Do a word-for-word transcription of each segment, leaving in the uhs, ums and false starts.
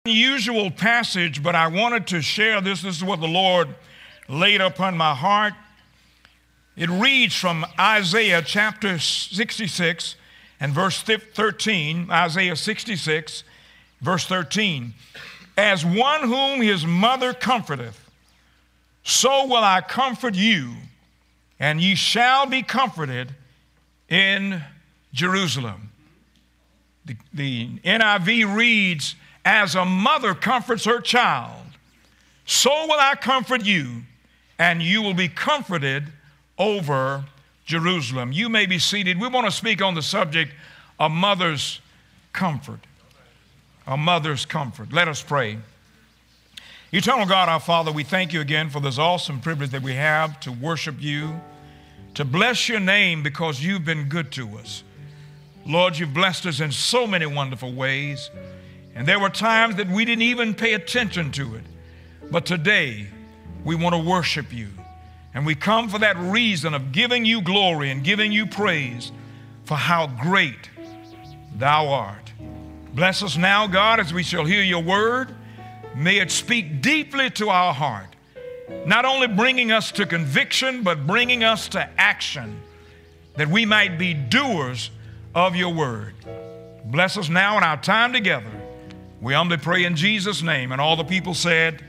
Unusual passage, but I wanted to share this. This is what the Lord laid upon my heart. It reads from Isaiah chapter sixty-six and verse thirteen, Isaiah sixty-six, verse thirteen. As one whom his mother comforteth, so will I comfort you, and ye shall be comforted in Jerusalem. The, the N I V reads, as a mother comforts her child, so will I comfort you, and you will be comforted over Jerusalem. You may be seated. We want to speak on the subject of mother's comfort. A mother's comfort. Let us pray. Eternal God, our Father, we thank you again for this awesome privilege that we have to worship you, to bless your name because you've been good to us. Lord, you've blessed us in so many wonderful ways. And there were times that we didn't even pay attention to it. But today, we want to worship you. And we come for that reason of giving you glory and giving you praise for how great thou art. Bless us now, God, as we shall hear your word. May it speak deeply to our heart, not only bringing us to conviction, but bringing us to action, that we might be doers of your word. Bless us now in our time together. We humbly pray in Jesus' name. And all the people said,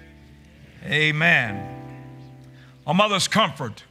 amen. A mother's comfort.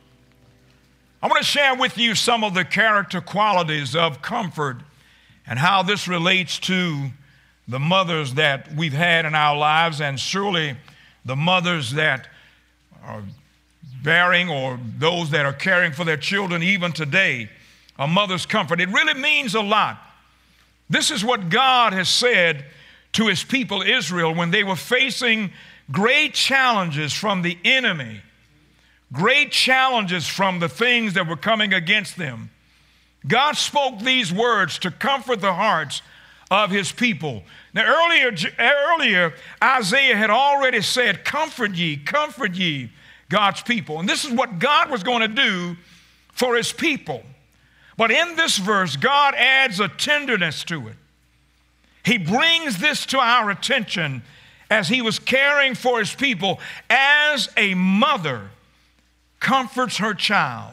I want to share with you some of the character qualities of comfort and how this relates to the mothers that we've had in our lives, and surely the mothers that are bearing or those that are caring for their children even today. A mother's comfort. It really means a lot. This is what God has said to his people Israel when they were facing great challenges from the enemy, great challenges from the things that were coming against them. God spoke these words to comfort the hearts of his people. Now earlier, earlier Isaiah had already said, comfort ye, comfort ye, God's people. And this is what God was going to do for his people. But in this verse, God adds a tenderness to it. He brings this to our attention as he was caring for his people, as a mother comforts her child.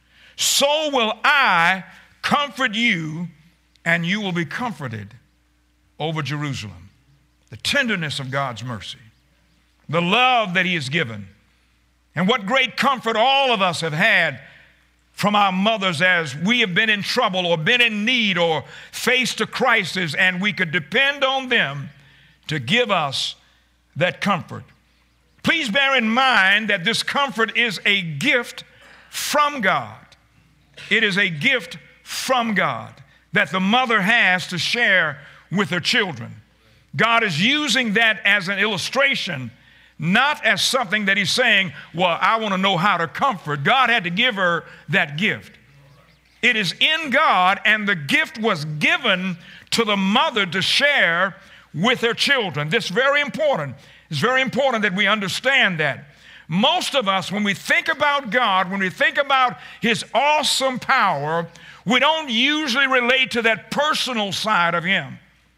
So will I comfort you, and you will be comforted over Jerusalem. The tenderness of God's mercy, the love that he has given, and what great comfort all of us have had from our mothers as we have been in trouble or been in need or faced a crisis, and we could depend on them to give us that comfort. Please bear in mind that this comfort is a gift from God. It is a gift from God that the mother has to share with her children. God is using that as an illustration, not as something that he's saying, well, I want to know how to comfort. God had to give her that gift. It is in God, and the gift was given to the mother to share with her children. This is very important. It's very important that we understand that. Most of us, when we think about God, when we think about his awesome power, we don't usually relate to that personal side of him.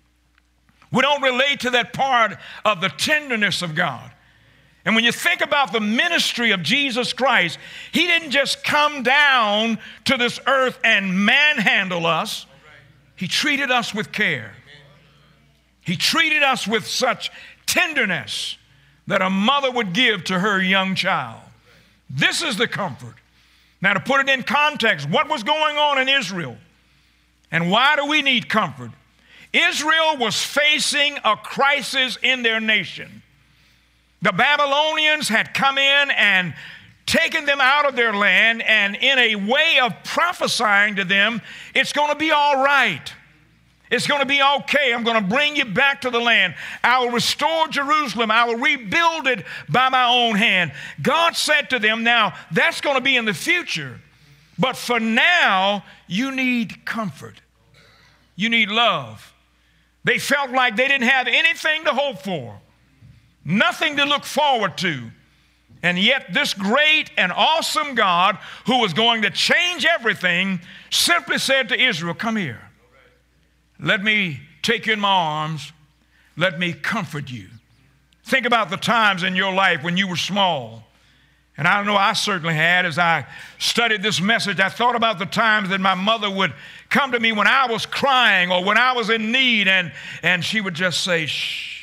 We don't relate to that part of the tenderness of God. And when you think about the ministry of Jesus Christ, he didn't just come down to this earth and manhandle us. He treated us with care. He treated us with such tenderness that a mother would give to her young child. This is the comfort. Now, to put it in context, what was going on in Israel? And why do we need comfort? Israel was facing a crisis in their nation. The Babylonians had come in and taken them out of their land, and in a way of prophesying to them, it's going to be all right. It's going to be okay. I'm going to bring you back to the land. I will restore Jerusalem. I will rebuild it by my own hand. God said to them, now, that's going to be in the future. But for now, you need comfort. You need love. They felt like they didn't have anything to hope for, nothing to look forward to. And yet this great and awesome God, who was going to change everything, simply said to Israel, come here. Let me take you in my arms. let me comfort you. Think about the times in your life when you were small. And I know I certainly had. As I studied this message, I thought about the times that my mother would come to me when I was crying or when I was in need, and, and she would just say, shh.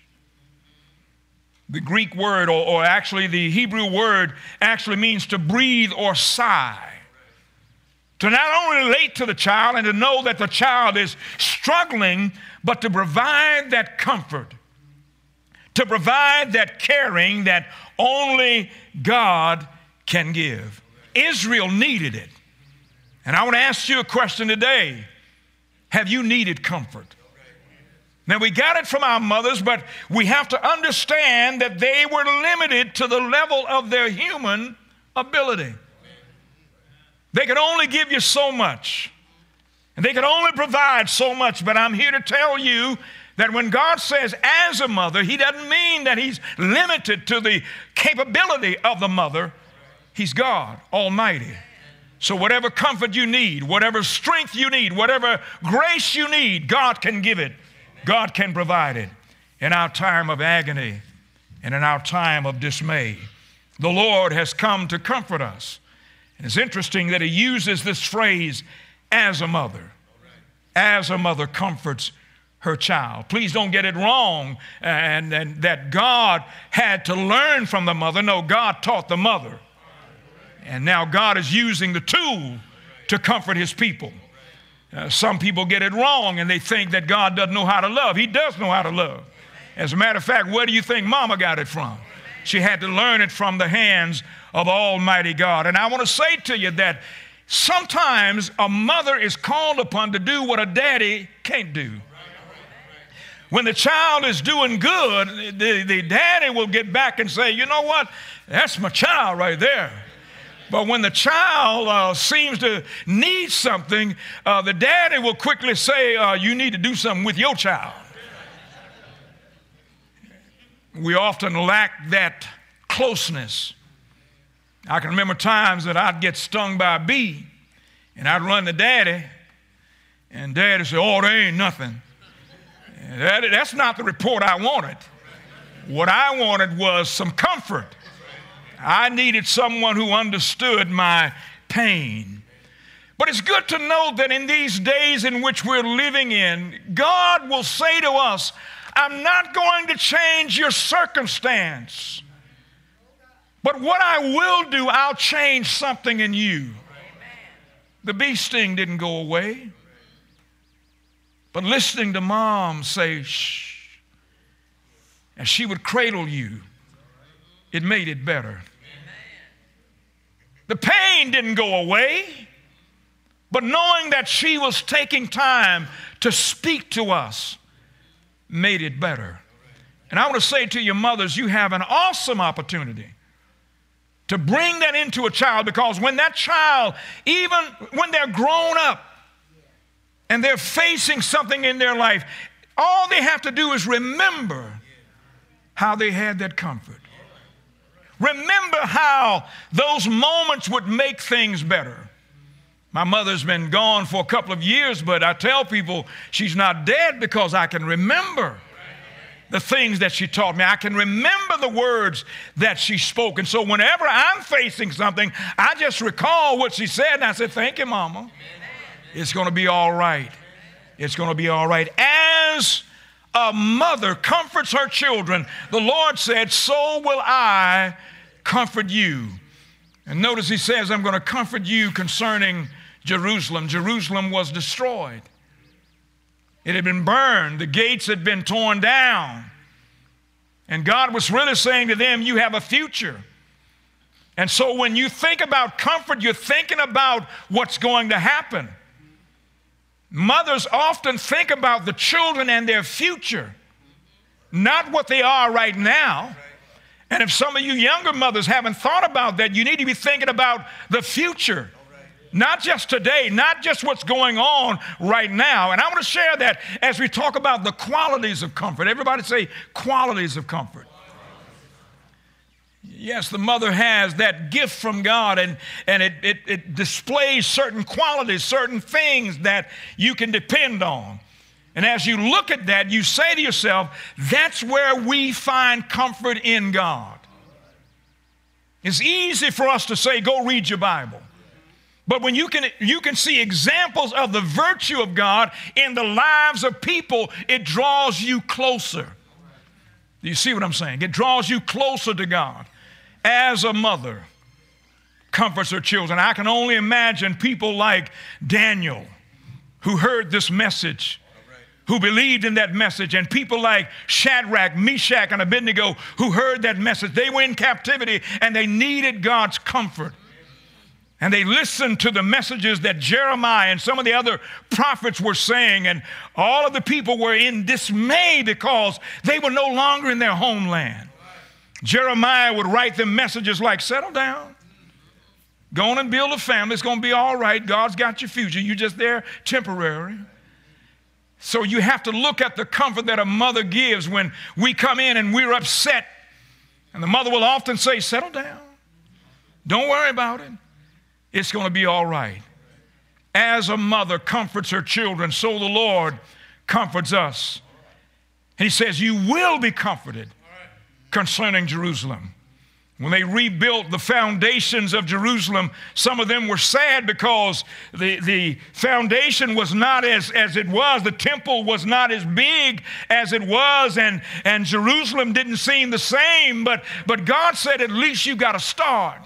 The Greek word, or, or actually the Hebrew word, actually means to breathe or sigh. To not only relate to the child and to know that the child is struggling, but to provide that comfort, to provide that caring that only God can give. Israel needed it. And I want to ask you a question today. Have you needed comfort? Now, we got it from our mothers, but we have to understand that they were limited to the level of their human ability. They could only give you so much, and they could only provide so much. But I'm here to tell you that when God says as a mother, he doesn't mean that he's limited to the capability of the mother. He's God Almighty. So whatever comfort you need, whatever strength you need, whatever grace you need, God can give it. God can provide it in our time of agony and in our time of dismay. The Lord has come to comfort us. And it's interesting that he uses this phrase, as a mother. As a mother comforts her child. Please don't get it wrong and, and that God had to learn from the mother. No, God taught the mother. And now God is using the tool to comfort his people. Uh, some people get it wrong and they think that God doesn't know how to love. He does know how to love. As a matter of fact, where do you think Mama got it from? She had to learn it from the hands of Almighty God. And I want to say to you that sometimes a mother is called upon to do what a daddy can't do. When the child is doing good, the, the daddy will get back and say, you know what? That's my child right there. But when the child uh, seems to need something, uh, the daddy will quickly say, uh, you need to do something with your child. We often lack that closeness. I can remember times that I'd get stung by a bee, and I'd run to daddy, and daddy said, oh, there ain't nothing. That, that's not the report I wanted. What I wanted was some comfort. I needed someone who understood my pain. But it's good to know that in these days in which we're living in, God will say to us, I'm not going to change your circumstance, but what I will do, I'll change something in you. The bee sting didn't go away, but listening to mom say, shh, and she would cradle you, it made it better. The pain didn't go away, but knowing that she was taking time to speak to us made it better. And I want to say to your mothers, you have an awesome opportunity to bring that into a child, because when that child, even when they're grown up and they're facing something in their life, all they have to do is remember how they had that comfort. Remember how those moments would make things better. My mother's been gone for a couple of years, but I tell people she's not dead because I can remember the things that she taught me. I can remember the words that she spoke. And so whenever I'm facing something, I just recall what she said, and I said, thank you, Mama. It's going to be all right. It's going to be all right. As a mother comforts her children, the Lord said, so will I comfort you. And notice he says, I'm going to comfort you concerning Jerusalem. Jerusalem was destroyed. It had been burned. The gates had been torn down. And God was really saying to them, you have a future. And so when you think about comfort, you're thinking about what's going to happen. Mothers often think about the children and their future, not what they are right now. And if some of you younger mothers haven't thought about that, you need to be thinking about the future. Not just today, not just what's going on right now. And I want to share that as we talk about the qualities of comfort. Everybody say qualities of comfort. Yes, the mother has that gift from God, and, and it, it, it displays certain qualities, certain things that you can depend on. And as you look at that, you say to yourself, that's where we find comfort in God. It's easy for us to say, go read your Bible. But when you can, you can see examples of the virtue of God in the lives of people, it draws you closer. Do you see what I'm saying? It draws you closer to God. As a mother comforts her children, I can only imagine people like Daniel who heard this message, who believed in that message, and people like Shadrach, Meshach, and Abednego who heard that message. They were in captivity and they needed God's comfort. And they listened to the messages that Jeremiah and some of the other prophets were saying, and all of the people were in dismay because they were no longer in their homeland. Jeremiah would write them messages like, settle down, go on and build a family, it's going to be all right, God's got your future, you're just there temporary. So you have to look at the comfort that a mother gives when we come in and we're upset. And the mother will often say, settle down, don't worry about it. It's going to be all right. As a mother comforts her children, so the Lord comforts us. And he says, you will be comforted concerning Jerusalem. When they rebuilt the foundations of Jerusalem, some of them were sad because the, the foundation was not as, as it was. The temple was not as big as it was, and, and Jerusalem didn't seem the same. But, but God said, at least you got to start.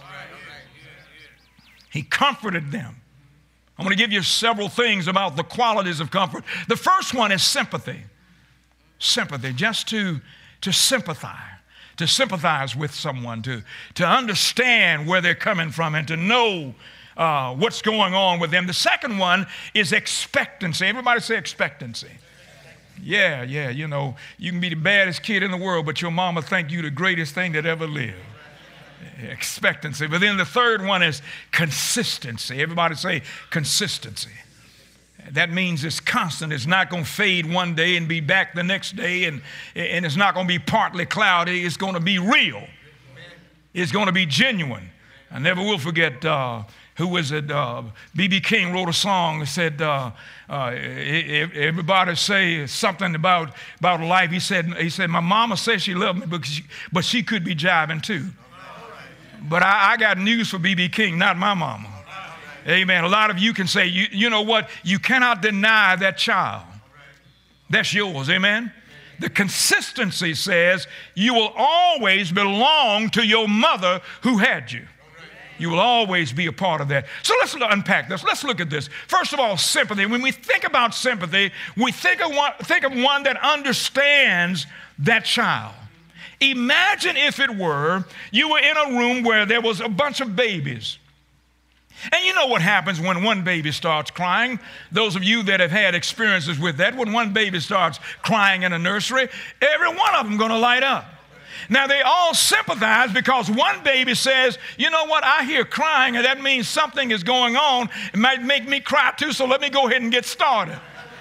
He comforted them. I'm going to give you several things about the qualities of comfort. The first one is sympathy. Sympathy, just to, to sympathize. To sympathize with someone, to, to understand where they're coming from and to know uh, what's going on with them. The second one is expectancy. Everybody say expectancy. Yeah, yeah, you know, you can be the baddest kid in the world, but your mama think you the greatest thing that ever lived. Expectancy. But then the third one is consistency. Everybody say consistency. That means it's constant. It's not going to fade one day and be back the next day, and, and it's not going to be partly cloudy. It's going to be real. It's going to be genuine. I never will forget, uh, who was it? Uh, B B King wrote a song that said, uh, uh, everybody say something about, about life. He said, he said, my mama says she loved me, but she, but she could be jiving too. But I, I got news for B B King, not my mama. Amen. A lot of you can say, you, you know what? You cannot deny that child. That's yours. Amen. The consistency says you will always belong to your mother who had you. You will always be a part of that. So let's unpack this. Let's look at this. First of all, sympathy. When we think about sympathy, we think of one, think of one that understands that child. Imagine if it were you were in a room where there was a bunch of babies. And you know what happens when one baby starts crying? Those of you that have had experiences with that, when one baby starts crying in a nursery, every one of them going to light up. Now, they all sympathize because one baby says, you know what, I hear crying, and that means something is going on. It might make me cry too, so let me go ahead and get started.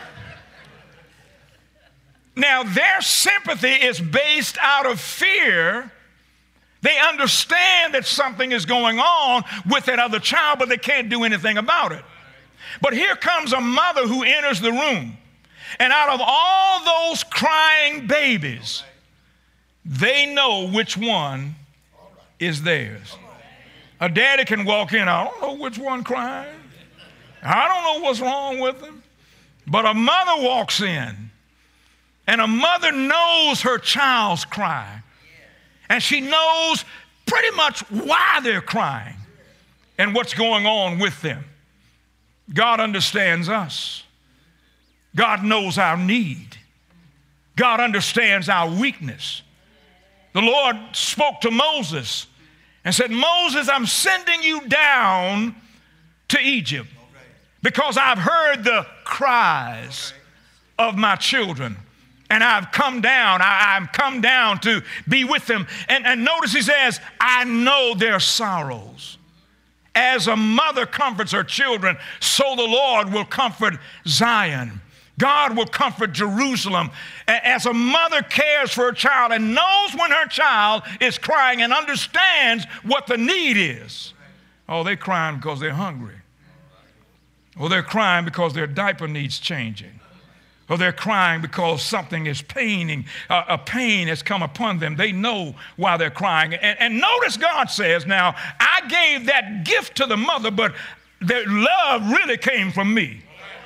Now, their sympathy is based out of fear. They understand that something is going on with that other child, but they can't do anything about it. But here comes a mother who enters the room, and out of all those crying babies, they know which one is theirs. A daddy can walk in, I don't know which one crying. I don't know what's wrong with them. But a mother walks in, and a mother knows her child's crying. And she knows pretty much why they're crying and what's going on with them. God understands us. God knows our need. God understands our weakness. The Lord spoke to Moses and said, Moses, I'm sending you down to Egypt because I've heard the cries of my children. And I've come down, I, I've come down to be with them. And, and notice he says, I know their sorrows. As a mother comforts her children, so the Lord will comfort Zion. God will comfort Jerusalem. As a mother cares for her child and knows when her child is crying and understands what the need is. Oh, they're crying because they're hungry. Or they're crying because their diaper needs changing. or they're crying because something is paining, uh, a pain has come upon them. They know why they're crying. And, and notice God says, now, I gave that gift to the mother, but their love really came from me.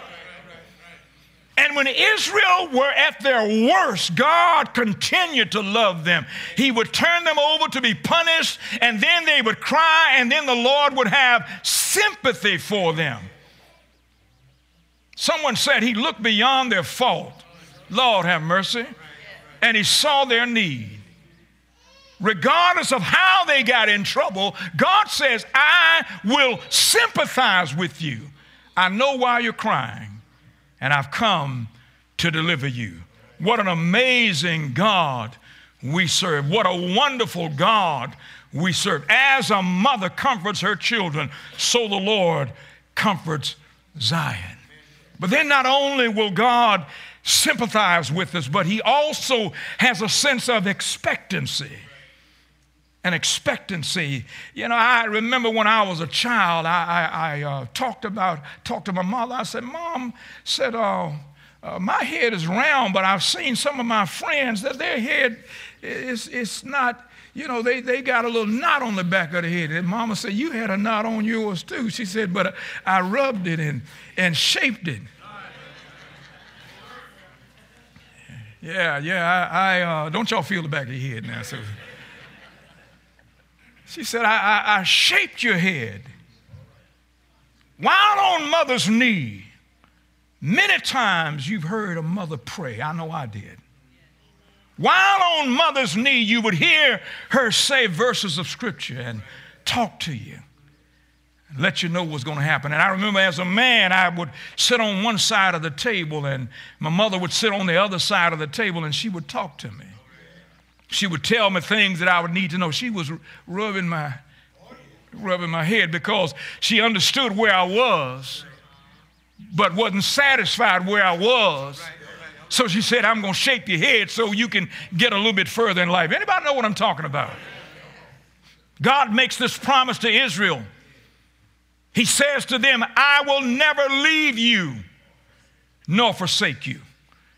And when Israel were at their worst, God continued to love them. He would turn them over to be punished, and then they would cry, and then the Lord would have sympathy for them. Someone said he looked beyond their fault. Lord have mercy. And he saw their need. Regardless of how they got in trouble, God says, I will sympathize with you. I know why you're crying, and I've come to deliver you. What an amazing God we serve. What a wonderful God we serve. As a mother comforts her children, so the Lord comforts Zion. But then not only will God sympathize with us, but he also has a sense of expectancy. An expectancy. You know, I remember when I was a child, I, I, I uh, talked about, talked to my mother. I said, Mom, said, uh, uh, my head is round, but I've seen some of my friends that their head is, is not, you know, they, they got a little knot on the back of the head. And Mama said, you had a knot on yours too. She said, but I rubbed it and, and shaped it. Yeah, yeah, I, I uh, don't y'all feel the back of your head now. So she said, I, I, I shaped your head. While on mother's knee, many times you've heard a mother pray. I know I did. While on mother's knee, you would hear her say verses of scripture and talk to you and let you know what's going to happen. And I remember as a man, I would sit on one side of the table and my mother would sit on the other side of the table and she would talk to me. She would tell me things that I would need to know. She was rubbing my, rubbing my head because she understood where I was, but wasn't satisfied where I was. So she said, I'm going to shape your head so you can get a little bit further in life. Anybody know what I'm talking about? God makes this promise to Israel. He says to them, I will never leave you nor forsake you.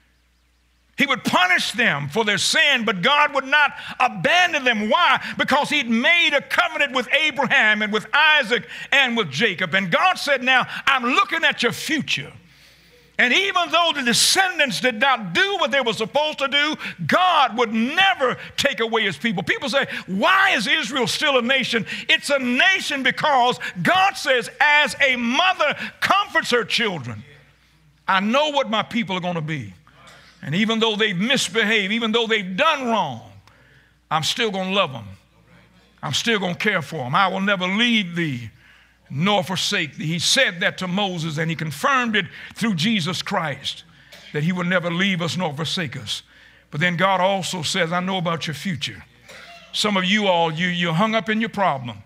He would punish them for their sin, but God would not abandon them. Why? Because he'd made a covenant with Abraham and with Isaac and with Jacob. And God said, now, I'm looking at your future. And even though the descendants did not do what they were supposed to do, God would never take away his people. People say, why is Israel still a nation? It's a nation because God says, as a mother comforts her children, I know what my people are going to be. And even though they've misbehaved, even though they've done wrong, I'm still going to love them. I'm still going to care for them. I will never leave thee nor forsake thee. He said that to Moses, and he confirmed it through Jesus Christ, that he will never leave us nor forsake us. But then God also says, I know about your future. Some of you all, you, you're hung up in your problem.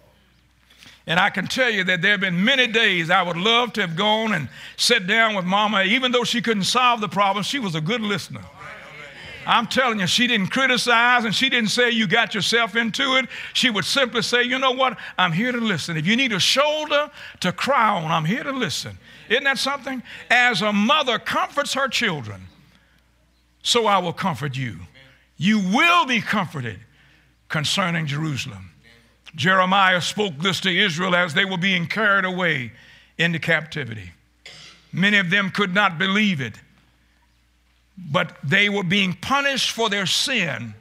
And I can tell you that there have been many days I would love to have gone and sat down with Mama. Even though she couldn't solve the problem, she was a good listener. I'm telling you, she didn't criticize and she didn't say you got yourself into it. She would simply say, you know what? I'm here to listen. If you need a shoulder to cry on, I'm here to listen. Isn't that something? As a mother comforts her children, so I will comfort you. You will be comforted concerning Jerusalem. Jeremiah spoke this to Israel as they were being carried away into captivity. Many of them could not believe it, but they were being punished for their sin.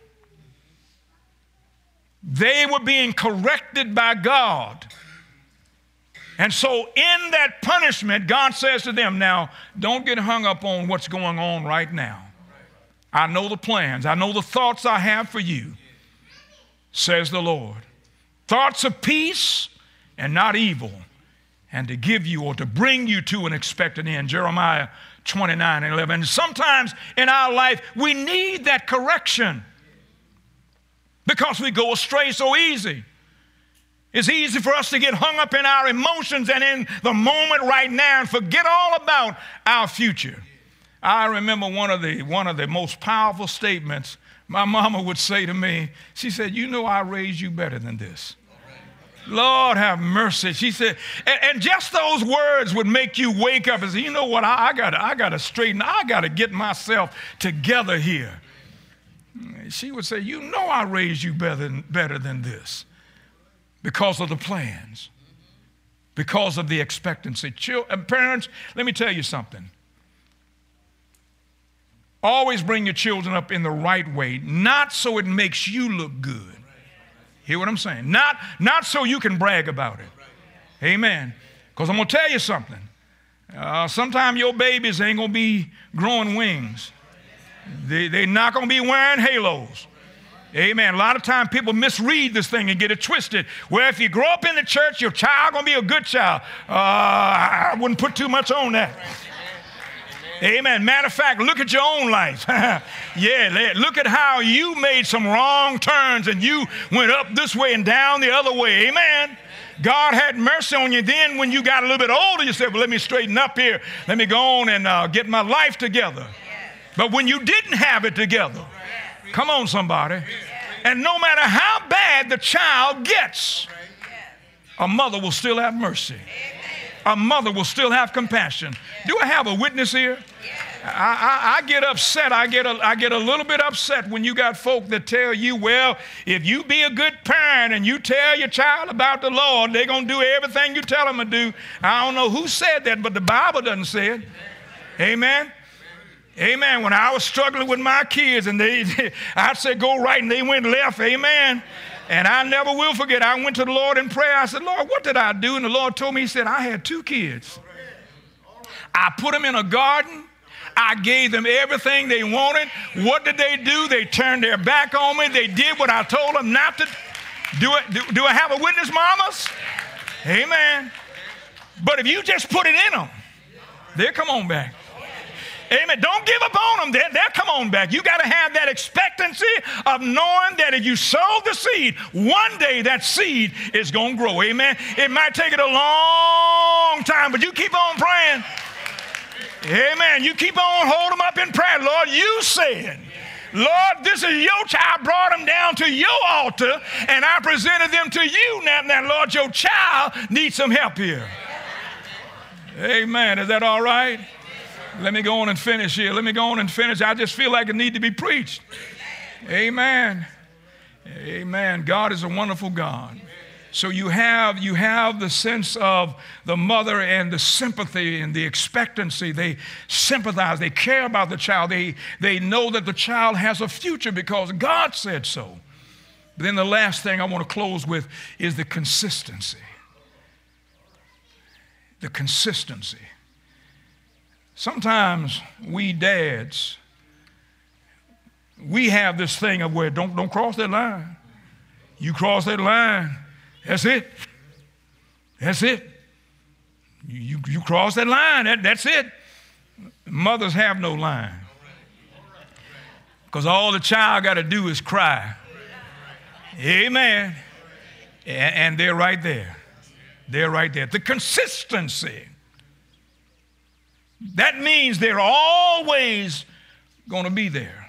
They were being corrected by God. And so in that punishment, God says to them, now, don't get hung up on what's going on right now. I know the plans. I know the thoughts I have for you, says the Lord. Thoughts of peace and not evil, and to give you or to bring you to an expected end. Jeremiah twenty-nine and eleven. And sometimes in our life, we need that correction because we go astray so easy. It's easy for us to get hung up in our emotions and in the moment right now and forget all about our future. I remember one of the, one of the most powerful statements my mama would say to me. She said, you know I raised you better than this. Lord have mercy. She said, and, and just those words would make you wake up and say, you know what, I, I got I got to straighten, I got to get myself together here. She would say, you know I raised you better than, better than this because of the plans, because of the expectancy. Chil- parents, let me tell you something. Always bring your children up in the right way, not so it makes you look good. Hear what I'm saying? Not, not so you can brag about it. Amen. Because I'm going to tell you something. Uh, Sometimes your babies ain't going to be growing wings. They, they're not going to be wearing halos. Amen. A lot of times people misread this thing and get it twisted. Well, if you grow up in the church, your child going to be a good child. Uh, I wouldn't put too much on that. Amen. Matter of fact, look at your own life. Yeah, look at how you made some wrong turns and you went up this way and down the other way. Amen. God had mercy on you. Then when you got a little bit older, you said, well, let me straighten up here. Let me go on and uh, get my life together. But when you didn't have it together, come on, somebody. And no matter how bad the child gets, a mother will still have mercy. A mother will still have compassion. Do I have a witness here? I, I, I get upset. I get, a, I get a little bit upset when you got folk that tell you, well, if you be a good parent and you tell your child about the Lord, they're going to do everything you tell them to do. I don't know who said that, but the Bible doesn't say it. Amen. Amen. When I was struggling with my kids and they, I'd say go right and they went left. Amen. And I never will forget, I went to the Lord in prayer. I said, Lord, what did I do? And the Lord told me, he said, I had two kids. I put them in a garden. I gave them everything they wanted. What did they do? They turned their back on me. They did what I told them not to do. It. Do, do I have a witness, mamas? Amen. But if you just put it in them, they'll come on back. Amen. Don't give up on them. They'll, they'll come on back. You got to have that expectancy of knowing that if you sow the seed, one day that seed is going to grow. Amen. It might take it a long time, but you keep on praying. Amen. You keep on holding them up in prayer. Lord, you said, Lord, this is your child. I brought them down to your altar, and I presented them to you. Now, now, Lord, your child needs some help here. Amen. Is that all right? Let me go on and finish here. Let me go on and finish. I just feel like it needs to be preached. Amen. Amen. God is a wonderful God. So you have, you have the sense of the mother and the sympathy and the expectancy. They sympathize. They care about the child. They, they know that the child has a future because God said so. But then the last thing I want to close with is the consistency. The consistency. Sometimes we dads, we have this thing of where don't, don't cross that line. You cross that line, that's it. That's it. You, you, you cross that line, that, that's it. Mothers have no line. Because all the child got to do is cry. Amen. And, and they're right there. They're right there. The consistency. That means they're always going to be there.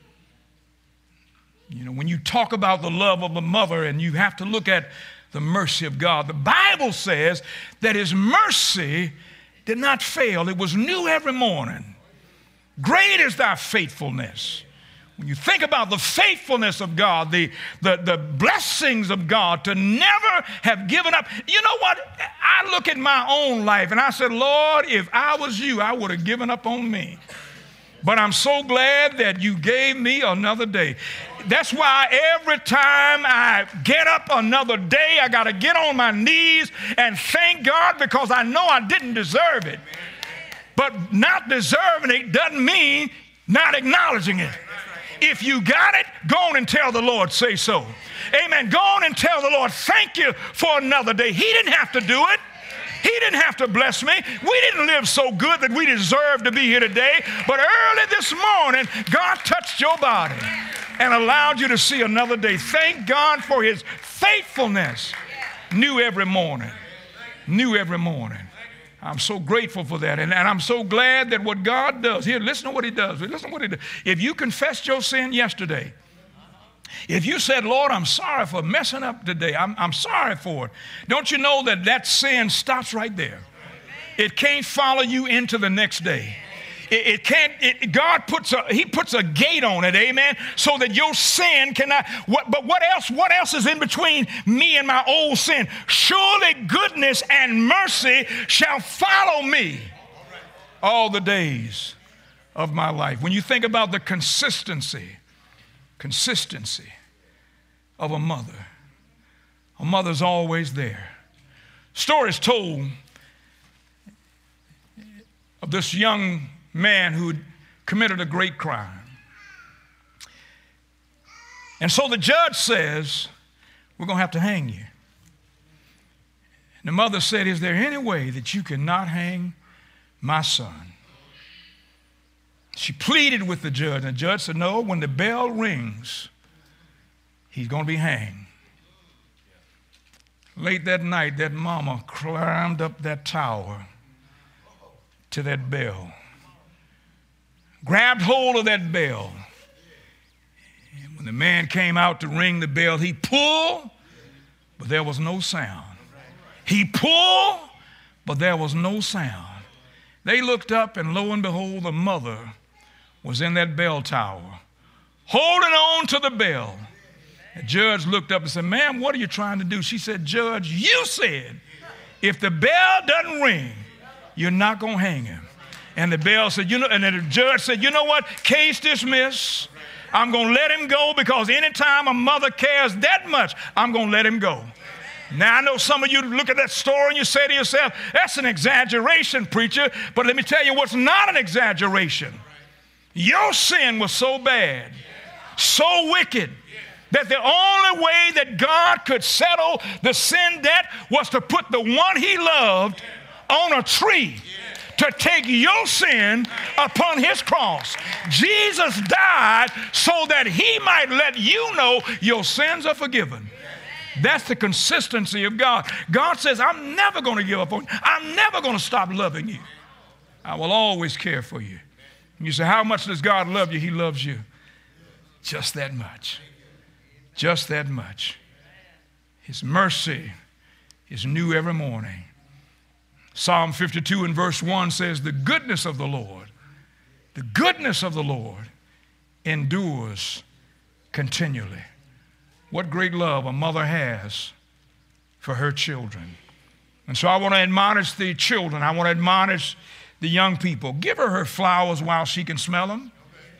You know, when you talk about the love of a mother and you have to look at the mercy of God, the Bible says that his mercy did not fail. It was new every morning. Great is thy faithfulness. When you think about the faithfulness of God, the, the, the blessings of God to never have given up. You know what? I look at my own life and I said, Lord, if I was you, I would have given up on me. But I'm so glad that you gave me another day. That's why every time I get up another day, I got to get on my knees and thank God because I know I didn't deserve it. But not deserving it doesn't mean not acknowledging it. If you got it, go on and tell the Lord, say so. Amen. Go on and tell the Lord, thank you for another day. He didn't have to do it. He didn't have to bless me. We didn't live so good that we deserve to be here today. But early this morning, God touched your body and allowed you to see another day. Thank God for his faithfulness. New every morning. New every morning. I'm so grateful for that. And, and I'm so glad that what God does, here, listen to what he does. Listen to what he does. If you confessed your sin yesterday, If you said, Lord, I'm sorry for messing up today, I'm, I'm sorry for it, don't you know that that sin stops right there? It can't follow you into the next day. It, it can't, it, God puts a, he puts a gate on it, amen, so that your sin cannot, what, but what else, what else is in between me and my old sin? Surely goodness and mercy shall follow me all the days of my life. When you think about the consistency, consistency of a mother, a mother's always there. Stories told of this young man who committed a great crime. And so the judge says, we're going to have to hang you. And the mother said, is there any way that you cannot hang my son? She pleaded with the judge, and the judge said, no, when the bell rings, he's going to be hanged. Late that night, that mama climbed up that tower to that bell, grabbed hold of that bell. And when the man came out to ring the bell, he pulled, but there was no sound. He pulled, but there was no sound. They looked up, and lo and behold, the mother was in that bell tower, holding on to the bell. The judge looked up and said, ma'am, what are you trying to do? She said, Judge, you said if the bell doesn't ring, you're not going to hang him. And the bell said, you know, and then the judge said, you know what? Case dismissed. I'm going to let him go because anytime a mother cares that much, I'm going to let him go. Now, I know some of you look at that story and you say to yourself, that's an exaggeration, preacher. But let me tell you what's not an exaggeration. Your sin was so bad, so wicked, that the only way that God could settle the sin debt was to put the one he loved on a tree to take your sin upon his cross. Jesus died so that he might let you know your sins are forgiven. That's the consistency of God. God says, I'm never going to give up on you. I'm never going to stop loving you. I will always care for you. And you say, how much does God love you? He loves you just that much. Just that much. His mercy is new every morning. Psalm fifty-two and verse one says, the goodness of the Lord, the goodness of the Lord endures continually. What great love a mother has for her children. And so I want to admonish the children. I want to admonish the young people. Give her her flowers while she can smell them.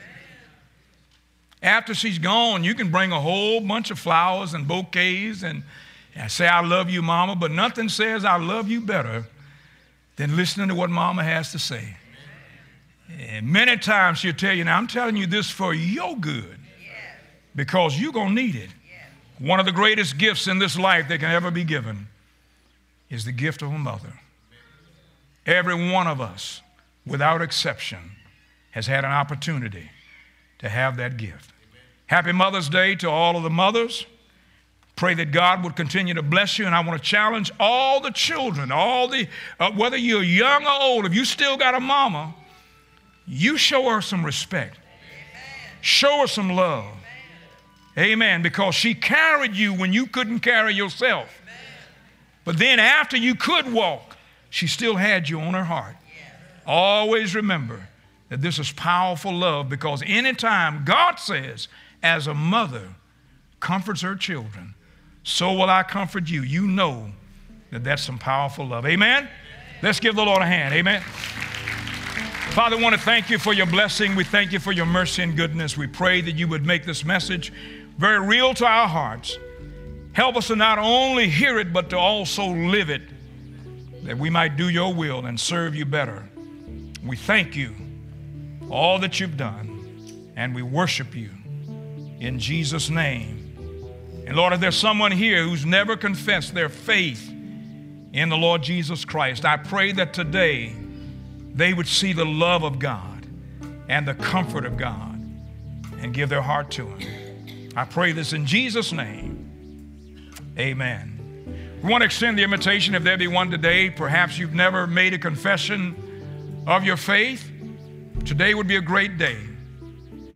After she's gone, you can bring a whole bunch of flowers and bouquets and, and say, I love you, Mama, but nothing says I love you better than listening to what Mama has to say. And many times she'll tell you, now I'm telling you this for your good because you're going to need it. One of the greatest gifts in this life that can ever be given is the gift of a mother. Every one of us, without exception, has had an opportunity to have that gift. Happy Mother's Day to all of the mothers. Pray that God would continue to bless you. And I want to challenge all the children, all the, uh, whether you're young or old, if you still got a mama, you show her some respect. Amen. Show her some love. Amen. Amen. Because she carried you when you couldn't carry yourself. Amen. But then after you could walk, she still had you on her heart. Yes. Always remember that this is powerful love, because anytime God says, as a mother comforts her children, so will I comfort you. You know that that's some powerful love. Amen? Let's give the Lord a hand. Amen? Father, I want to thank you for your blessing. We thank you for your mercy and goodness. We pray that you would make this message very real to our hearts. Help us to not only hear it, but to also live it, that we might do your will and serve you better. We thank you for all that you've done, and we worship you in Jesus' name. And Lord, if there's someone here who's never confessed their faith in the Lord Jesus Christ, I pray that today they would see the love of God and the comfort of God and give their heart to him. I pray this in Jesus' name. Amen. We want to extend the invitation, if there be one today, perhaps you've never made a confession of your faith, today would be a great day.